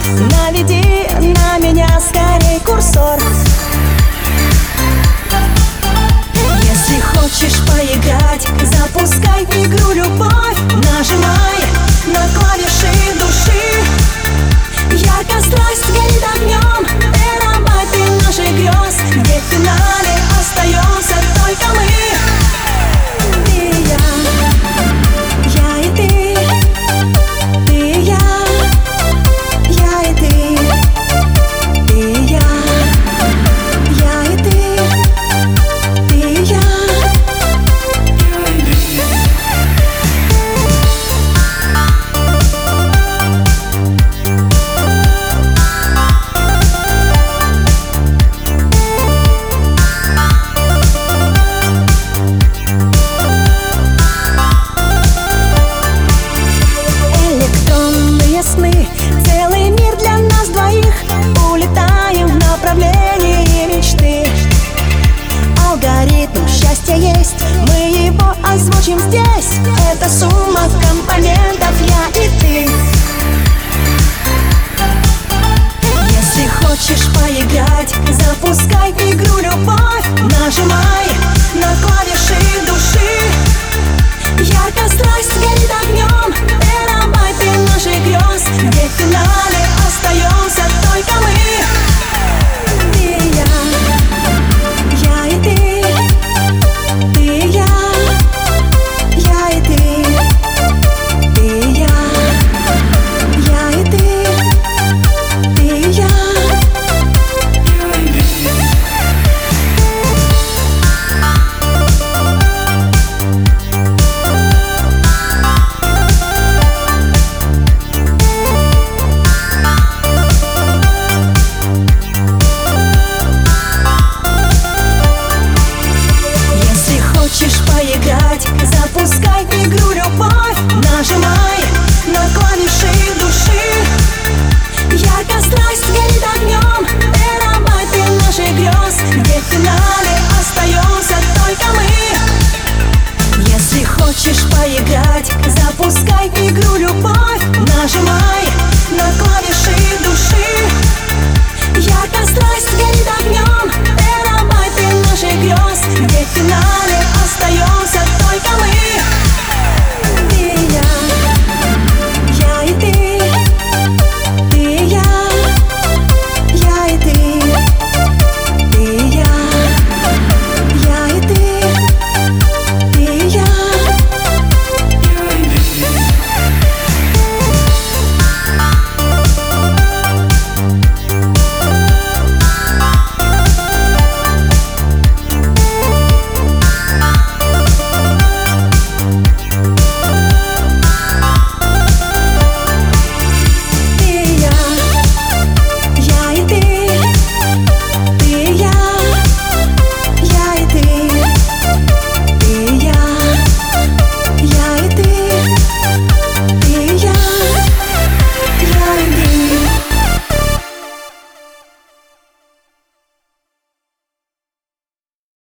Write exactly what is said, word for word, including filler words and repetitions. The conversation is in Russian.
наведи на меня скорей курсор. Если хочешь поиграть, запускай игру «Любовь». Нажимай на клавиши души. Ярко страсть горит огнем, терабайты наших грез, где в финале остаемся только мы. Ты и я, я и ты. Ты и я, я и ты. Ты и я, я и ты. Ты и я. Сны, целый мир для нас двоих. Улетаем в направлении мечты. Алгоритм счастья есть, мы его озвучим здесь. Это сумма компонентов я и ты. Если хочешь поиграть, запускай игру «Любовь». Нажимай на клавиши души. Ярко страсть горит огнем, терабайты наших грез, где в финале остаемся только мы. Ты и я, я и ты. Ты и я, я и ты. Ты и я, я и ты. Ты и я. Хочешь поиграть, запускай игру «Любовь». Нажимай на клавиши души. Ярко страсть горит огнем, терабайты наших грез, где в финале остаемся только мы. Если хочешь поиграть, запускай игру «Любовь». Нажимай